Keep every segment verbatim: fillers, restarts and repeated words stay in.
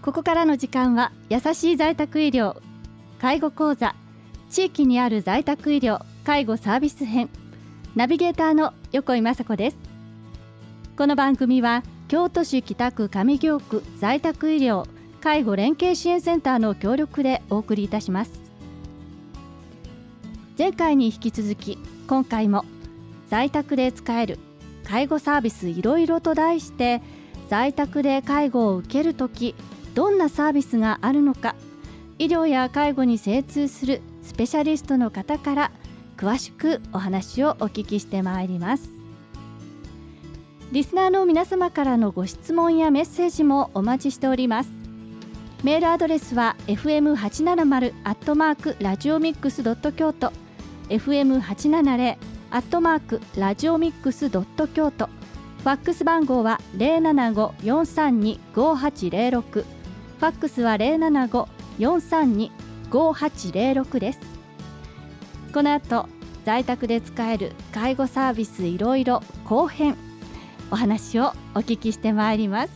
ここからの時間は優しい在宅医療介護講座、地域にある在宅医療介護サービス編、ナビゲーターの横井雅子です。この番組は京都市北区上京区在宅医療介護連携支援センターの協力でお送りいたします。前回に引き続き、今回も在宅で使える介護サービスいろいろと題して、在宅で介護を受けるときどんなサービスがあるのか、医療や介護に精通するスペシャリストの方から詳しくお話をお聞きしてまいります。リスナーの皆様からのご質問やメッセージもお待ちしております。メールアドレスは エフエムはちななまる アットマーク ラジオミックス ドット 京都 エフエムはちななゼロ アットマーク ラジオミックス ドット 京都、ファックス番号は ゼロななご よんさんに ごはちゼロろく、ファックスは ゼロななご よんさんに ごはちゼロろく です。この後、在宅で使える介護サービスいろいろ後編、お話をお聞きしてまいります。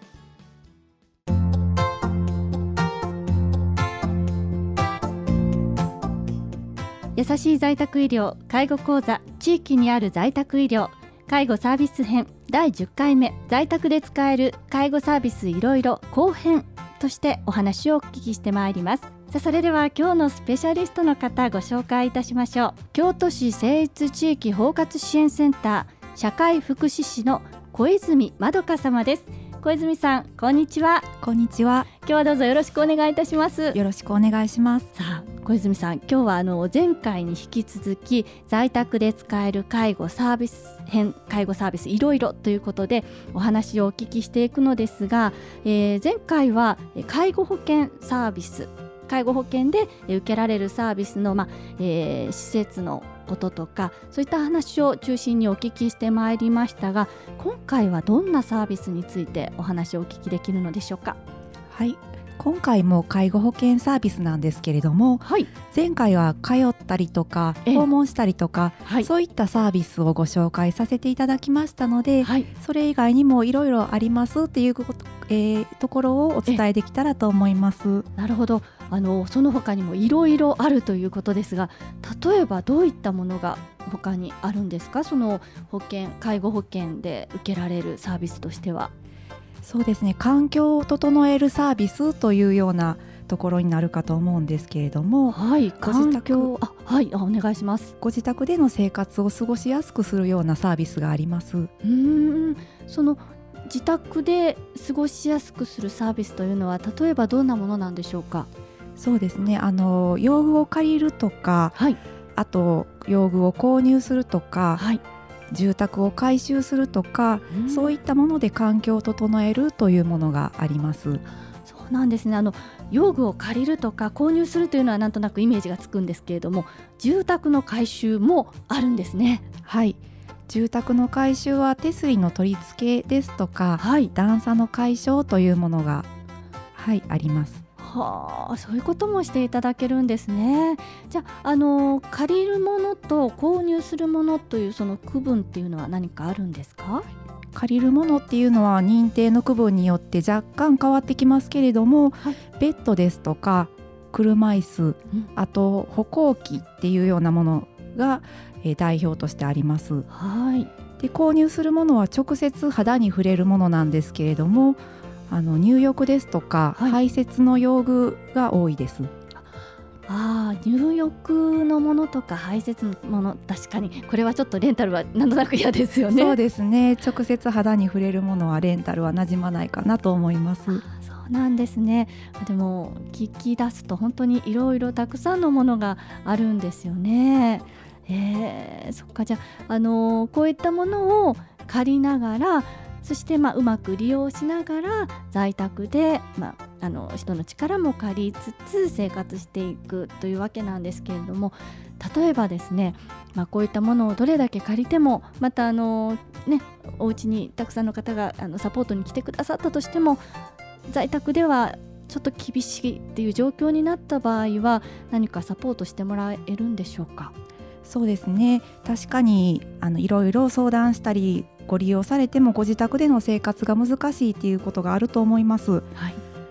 優しい在宅医療介護講座、地域にある在宅医療介護サービス編だいじゅっかいめ、在宅で使える介護サービスいろいろ後編としてお話をお聞きしてまいります。さあ、それでは今日のスペシャリストの方ご紹介いたしましょう。京都市成立地域包括支援センター社会福祉士の小泉まどか様です。小泉さん、こんにちは。 こんにちは。 今日はどうぞよろしくお願いいたします。 よろしくお願いします。 さあ、小泉さん、今日はあの前回に引き続き在宅で使える介護サービス編、介護サービスいろいろということでお話をお聞きしていくのですが、えー、前回は介護保険サービス、介護保険で受けられるサービスの、まあえー、施設のこととか、そういった話を中心にお聞きしてまいりましたが、今回はどんなサービスについてお話をお聞きできるのでしょうか。 はい、今回も介護保険サービスなんですけれども、はい、前回は通ったりとか訪問したりとか、はい、そういったサービスをご紹介させていただきましたので、はい、それ以外にもいろいろありますっていうこと、えー、ところをお伝えできたらと思います。 なるほど。あのその他にもいろいろあるということですが、例えばどういったものが他にあるんですか。その保険、介護保険で受けられるサービスとしては。 そうですね、環境を整えるサービスというようなところになるかと思うんですけれども、 はい、環境、あ、はい、あ、お願いします。 ご自宅での生活を過ごしやすくするようなサービスがあります。 うーん、その自宅で過ごしやすくするサービスというのは例えばどんなものなんでしょうか。 そうですね、あの用具を借りるとか、はい、あと用具を購入するとか、はい、住宅を改修するとか、うん、そういったもので環境を整えるというものがあります。 そうなんですね。あの用具を借りるとか購入するというのはなんとなくイメージがつくんですけれども、住宅の改修もあるんですね。 はい、住宅の改修は手すりの取り付けですとか、はい、段差の解消というものが、はい、あります。 はあ、そういうこともしていただけるんですね。じゃあ、あの借りるものと購入するものというその区分っていうのは何かあるんですか。 借りるものっていうのは認定の区分によって若干変わってきますけれども、はい、ベッドですとか車椅子、うん、あと歩行器っていうようなものが、えー、代表としてあります。はい、で購入するものは直接肌に触れるものなんですけれども、あの入浴ですとか、はい、排泄の用具が多いです。 あ、入浴のものとか排泄のもの、確かにこれはちょっとレンタルはなんとなく嫌ですよね。 そうですね、直接肌に触れるものはレンタルは馴染まないかなと思います。 そうなんですね。でも聞き出すと本当にいろいろたくさんのものがあるんですよね。えー、そっか。じゃあ、あのー、こういったものを借りながら、そしてまあうまく利用しながら在宅で、まあ、あの人の力も借りつつ生活していくというわけなんですけれども、例えばですね、まあ、こういったものをどれだけ借りても、またあの、ね、お家にたくさんの方があのサポートに来てくださったとしても、在宅ではちょっと厳しいっていう状況になった場合は何かサポートしてもらえるんでしょうか。 そうですね、確かにあのいろいろ相談したりご利用されてもご自宅での生活が難しいっていうことがあると思います。はい、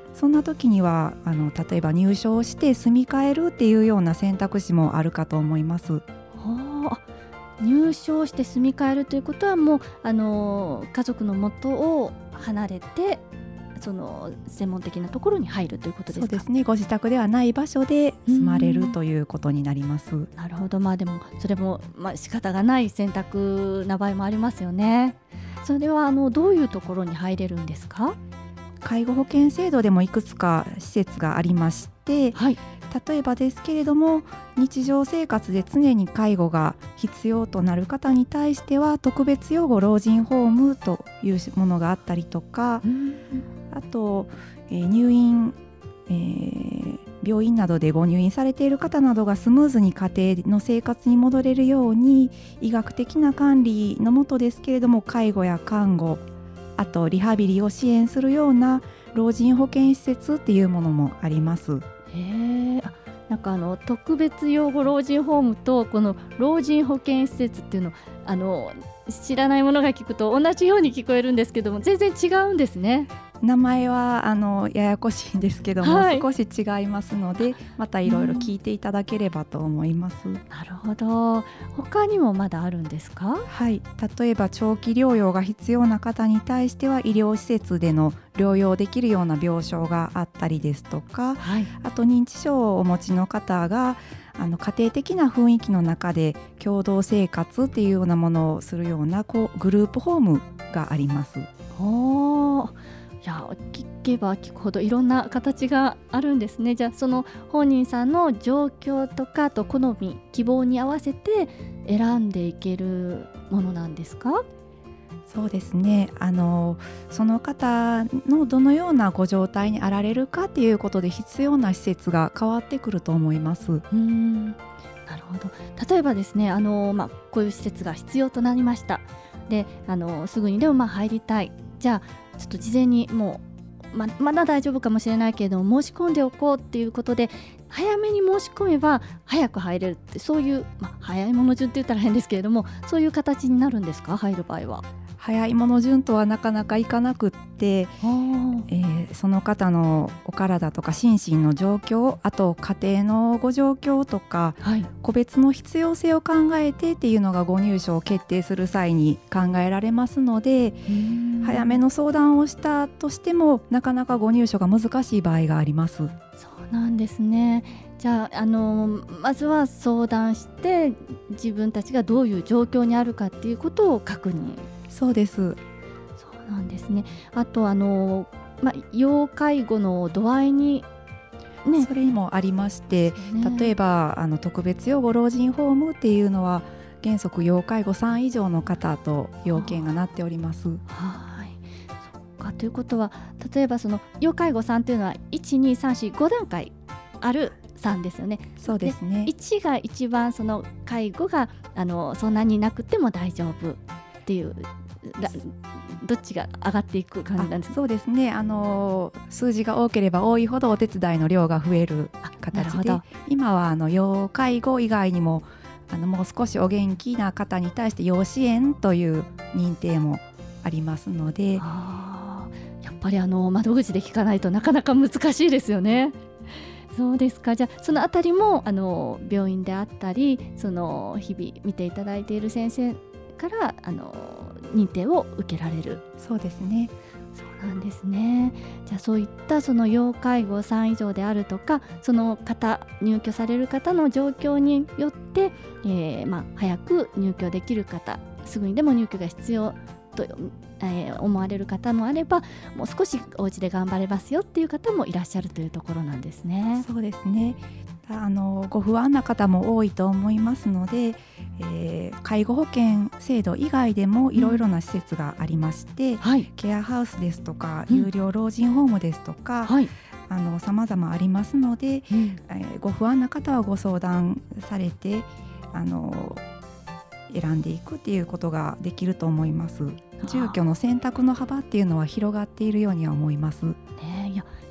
そんな時にはあの例えば入所して住み替えるっていうような選択肢もあるかと思います。 はあ、入所して住み替えるということはもうあの家族の元を離れてその専門的なところに入るということですか？ そうですね、ご自宅ではない場所で住まれるということになります。 なるほど、まあでもそれもまあ仕方がない選択な場合もありますよね。それはあのどういうところに入れるんですか？ 介護保険制度でもいくつか施設がありまして、 はい、 例えばですけれども日常生活で常に介護が必要となる方に対しては特別養護老人ホームというものがあったりとか、あと、えー、入院、えー、病院などでご入院されている方などがスムーズに家庭の生活に戻れるように医学的な管理の下ですけれども介護や看護、あとリハビリを支援するような老人保健施設っていうものもあります。 へー、あ、なんかあの特別養護老人ホームとこの老人保健施設っていうのあの知らないものが聞くと同じように聞こえるんですけども全然違うんですね。 名前はあのややこしいんですけども、はい、少し違いますのでまたいろいろ聞いていただければと思います。 なるほど。他にもまだあるんですか？ はい、例えば長期療養が必要な方に対しては医療施設での療養できるような病床があったりですとか、はい、あと認知症をお持ちの方があの家庭的な雰囲気の中で共同生活っていうようなものをするようなこうグループホームがあります。 おー、いや聞けば聞くほどいろんな形があるんですね。じゃあその本人さんの状況とかと好み希望に合わせて選んでいけるものなんですか？ そうですね、あのその方のどのようなご状態にあられるかっていうことで必要な施設が変わってくると思います。 うーん、なるほど。例えばですね、あの、まあ、こういう施設が必要となりました。で、あのすぐにでもまあ入りたい。じゃあちょっと事前にもう ま, まだ大丈夫かもしれないけれども申し込んでおこうっていうことで早めに申し込めば早く入れるって、そういう、まあ、早いもの順って言ったら変ですけれどもそういう形になるんですか？入る場合は。 早いもの順とはなかなかいかなくって、えー、その方のお体とか心身の状況、あと家庭のご状況とか、はい、個別の必要性を考えてっていうのがご入所を決定する際に考えられますので、早めの相談をしたとしてもなかなかご入所が難しい場合があります。 そうなんですね。じゃあ、あのまずは相談して自分たちがどういう状況にあるかっていうことを確認。 そうです。 そうなんですね。あとあの、ま、要介護の度合いに、ね、 それにもありまして、ね、例えばあの特別養護老人ホームっていうのは原則要介護さん以上の方と要件がなっております。はい、 そうか。ということは例えばその要介護さんというのはいち、に、さん、よん、ご段階あるさんですよね。 そうですね。 いちが一番その介護があのそんなになくても大丈夫っていうどっちが上がっていく感じなんですか？ そうですね、あの数字が多ければ多いほどお手伝いの量が増える形で、今はあの要介護以外にもあのもう少しお元気な方に対して要支援という認定もありますので、 あ、やっぱりあの窓口で聞かないとなかなか難しいですよね。そうですか。じゃあそのあたりもあの病院であったりその日々見ていただいている先生からあの認定を受けられる。 そうですね。 そうなんですね。じゃあそういったその要介護さん以上であるとかその方入居される方の状況によって、えーまあ、早く入居できる方、すぐにでも入居が必要と、えー、思われる方もあればもう少しお家で頑張れますよっていう方もいらっしゃるというところなんですね。 そうですね。あのご不安な方も多いと思いますので、えー、介護保険制度以外でもいろいろな施設がありまして、うん、はい、ケアハウスですとか、うん、有料老人ホームですとか、はい、あの様々ありますので、うん、えー、ご不安な方はご相談されてあの選んでいくっていうことができると思います。住居の選択の幅っていうのは広がっているようには思います。 ね、いや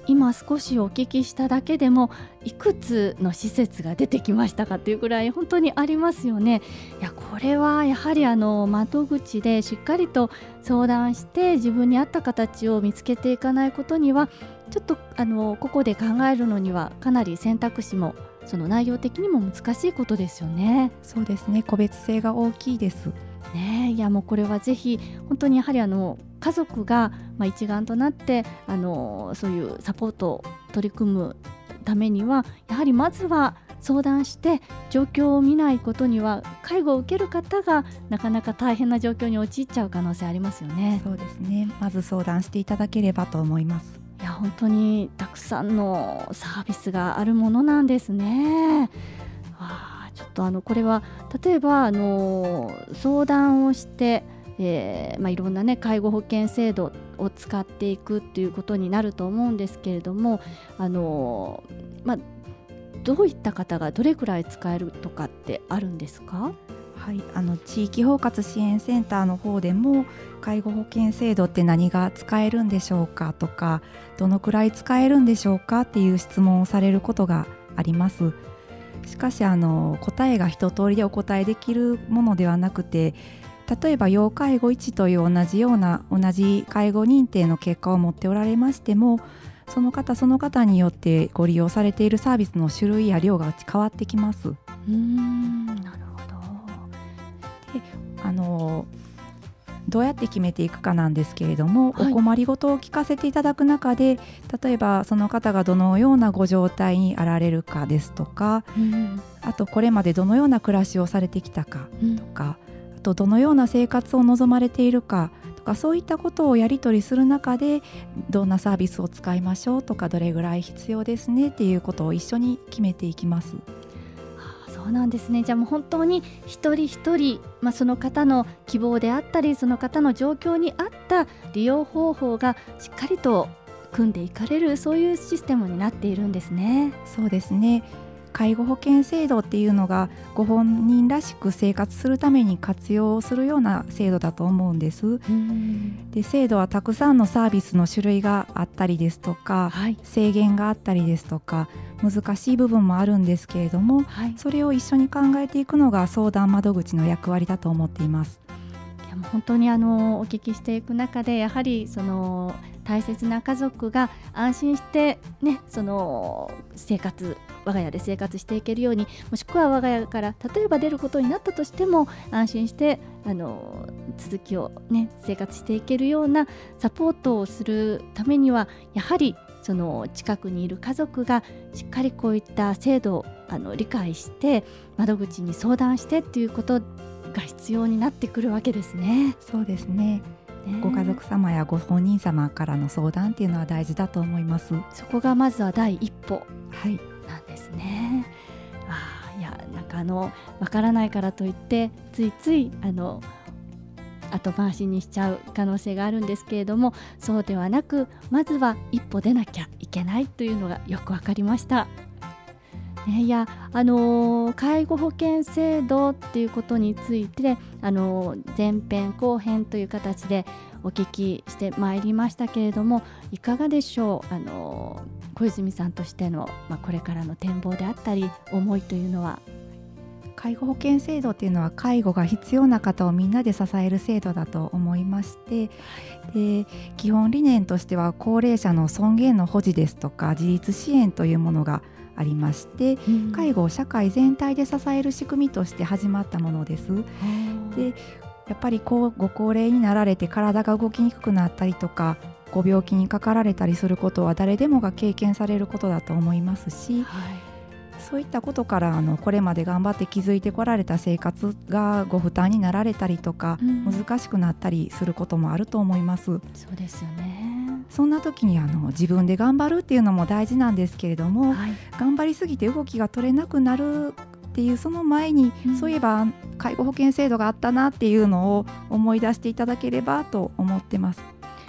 今少しお聞きしただけでもいくつの施設が出てきましたかっていうくらい本当にありますよね。いやこれはやはりあの窓口でしっかりと相談して自分に合った形を見つけていかないことにはちょっとあの個々で考えるのにはかなり選択肢もその内容的にも難しいことですよね。 そうですね、個別性が大きいですね。いやもうこれはぜひ本当にやはりあの家族がまあ一丸となってあのそういうサポートを取り組むためにはやはりまずは相談して状況を見ないことには介護を受ける方がなかなか大変な状況に陥っちゃう可能性ありますよね。 そうですね、まず相談していただければと思います。 いや本当にたくさんのサービスがあるものなんですね。あちょっとあのこれは例えばあの相談をしてえーまあ、いろんな、ね、介護保険制度を使っていくっていうことになると思うんですけれども、あのーまあ、どういった方がどれくらい使えるとかってあるんですか？ はい、あの地域包括支援センターの方でも介護保険制度って何が使えるんでしょうかとか、どのくらい使えるんでしょうかっていう質問をされることがあります。しかしあの答えが一通りでお答えできるものではなくて、例えば要介護いちという同じような同じ介護認定の結果を持っておられましても、その方その方によってご利用されているサービスの種類や量が変わってきます。 うーんなるほど。 であのどうやって決めていくかなんですけれども、 はい、 お困りごとを聞かせていただく中で、例えばその方がどのようなご状態にあられるかですとか、 うん、 あとこれまでどのような暮らしをされてきたかとか、 うんあとどのような生活を望まれているかとか、そういったことをやり取りする中でどんなサービスを使いましょうとか、どれぐらい必要ですねっていうことを一緒に決めていきます。 そうなんですね。じゃあもう本当に一人一人、まあ、その方の希望であったりその方の状況に合った利用方法がしっかりと組んでいかれる、そういうシステムになっているんですね。 そうですね、介護保険制度っていうのがご本人らしく生活するために活用するような制度だと思うんです。 うんで制度はたくさんのサービスの種類があったりですとか、 はい、 制限があったりですとか難しい部分もあるんですけれども、 はい、 それを一緒に考えていくのが相談窓口の役割だと思っています。 いやもう本当にあのお聞きしていく中でやはりその大切な家族が安心して、ね、その生活我が家で生活していけるように、もしくは我が家から例えば出ることになったとしても安心してあの続きを、ね、生活していけるようなサポートをするためにはやはりその近くにいる家族がしっかりこういった制度をあの理解して窓口に相談してということが必要になってくるわけですね。 そうですね、ご家族様やご本人様からの相談っていうのは大事だと思います。 そこがまずは第一歩はいなんですね。あいやなんかあのわからないからといってついついあの後回しにしちゃう可能性があるんですけれども、そうではなくまずは一歩出なきゃいけないというのがよくわかりました。ね、いやあのー、介護保険制度っていうことについて、あのー、前編後編という形でお聞きしてまいりましたけれども、いかがでしょう。あのー、小泉さんとしての、まあ、これからの展望であったり思いというのは。 介護保険制度っていうのは介護が必要な方をみんなで支える制度だと思いまして、で基本理念としては高齢者の尊厳の保持ですとか自立支援というものがありまして、うん、介護を社会全体で支える仕組みとして始まったものです。でやっぱりこうご高齢になられて体が動きにくくなったりとかご病気にかかられたりすることは誰でもが経験されることだと思いますし、はい、そういったことからあのこれまで頑張って築いてこられた生活がご負担になられたりとか、うん、難しくなったりすることもあると思います。 そうですよね。 そんな時にあの自分で頑張るっていうのも大事なんですけれども、はい、頑張りすぎて動きが取れなくなるっていうその前に、うん、そういえば介護保険制度があったなっていうのを思い出していただければと思ってます。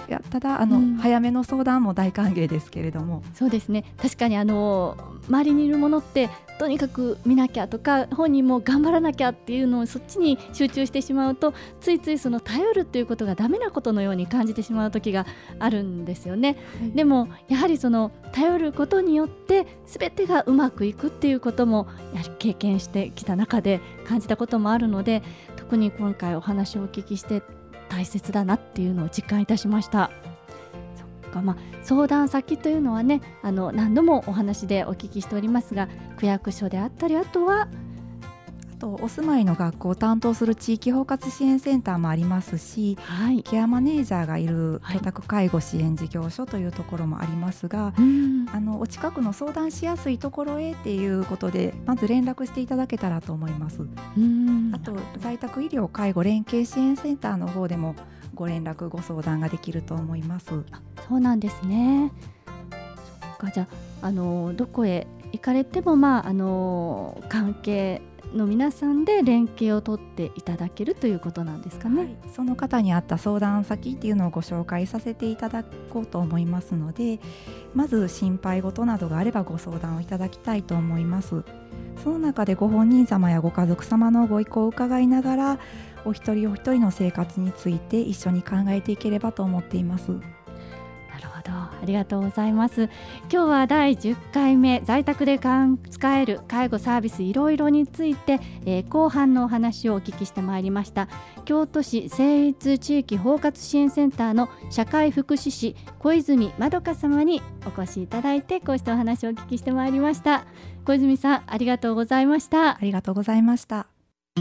いやただあの、うん、早めの相談も大歓迎ですけれども。 そうですね、確かにあの周りにいるものってとにかく見なきゃとか本人も頑張らなきゃっていうのをそっちに集中してしまうとついついその頼るっていうことがダメなことのように感じてしまう時があるんですよね、はい、でもやはりその頼ることによって全てがうまくいくっていうこともやはり経験してきた中で感じたこともあるので、特に今回お話をお聞きして大切だなっていうのを実感いたしました。そっか、まあ、相談先というのはね、あの何度もお話でお聞きしておりますが、区役所であったり、あとはあとお住まいの学校を担当する地域包括支援センターもありますし、 はい、 ケアマネージャーがいる居宅介護支援事業所というところもありますが、はい、あのお近くの相談しやすいところへっていうことでまず連絡していただけたらと思います。うんあと在宅医療介護連携支援センターの方でもご連絡ご相談ができると思います。 あ、そうなんですね。そっか、じゃあ、あのどこへ行かれても、まあ、あの関係の皆さんで連携を取っていただけるということなんですかね。はい、 その方に合った相談先っていうのをご紹介させていただこうと思いますので、まず心配事などがあればご相談をいただきたいと思います。その中でご本人様やご家族様のご意向を伺いながらお一人お一人の生活について一緒に考えていければと思っています。 なるほど、ありがとうございます。今日はだいじゅっかいめ在宅で使える介護サービスいろいろについて、えー、後半のお話をお聞きしてまいりました。京都市誠一地域包括支援センターの社会福祉士小泉まどか様にお越しいただいて、こうしたお話をお聞きしてまいりました。小泉さん、ありがとうございました。 ありがとうございました。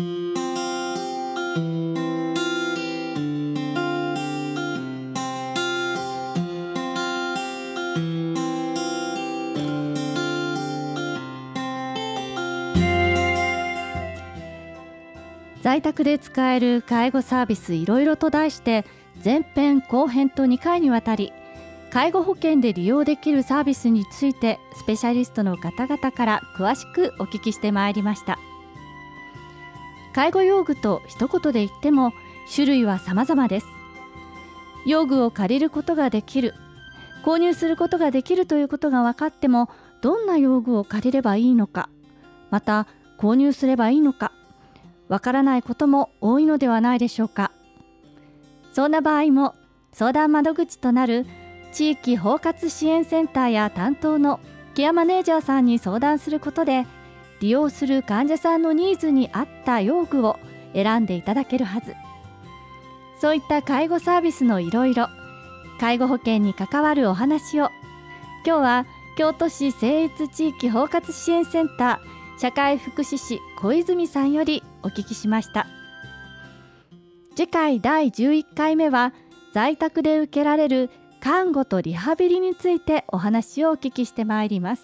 在宅で使える介護サービスいろいろと題して、前編後編とにかいにわたり介護保険で利用できるサービスについてスペシャリストの方々から詳しくお聞きしてまいりました。介護用具と一言で言っても種類は様々です。用具を借りることができる、購入することができるということが分かっても、どんな用具を借りればいいのか、また購入すればいいのかわからないことも多いのではないでしょうか。そんな場合も相談窓口となる地域包括支援センターや担当のケアマネージャーさんに相談することで、利用する患者さんのニーズに合った用具を選んでいただけるはず。そういった介護サービスのいろいろ、介護保険に関わるお話を今日は京都市誠一地域包括支援センター社会福祉士小泉さんよりお聞きしました。次回だいじゅういっかいめは在宅で受けられる看護とリハビリについてお話をお聞きしてまいります。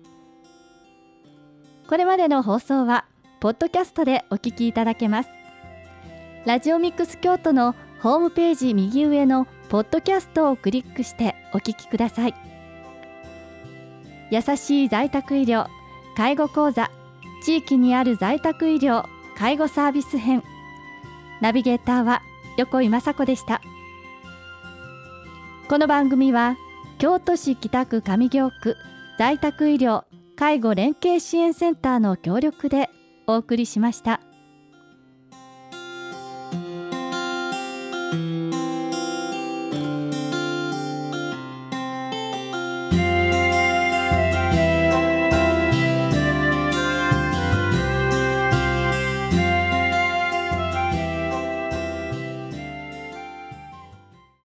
これまでの放送はポッドキャストでお聞きいただけます。ラジオミックス京都のホームページ右上のポッドキャストをクリックしてお聞きください。優しい在宅医療介護講座、地域にある在宅医療介護サービス編、ナビゲーターは横井雅子でした。この番組は京都市北区上京区在宅医療介護連携支援センターの協力でお送りしました。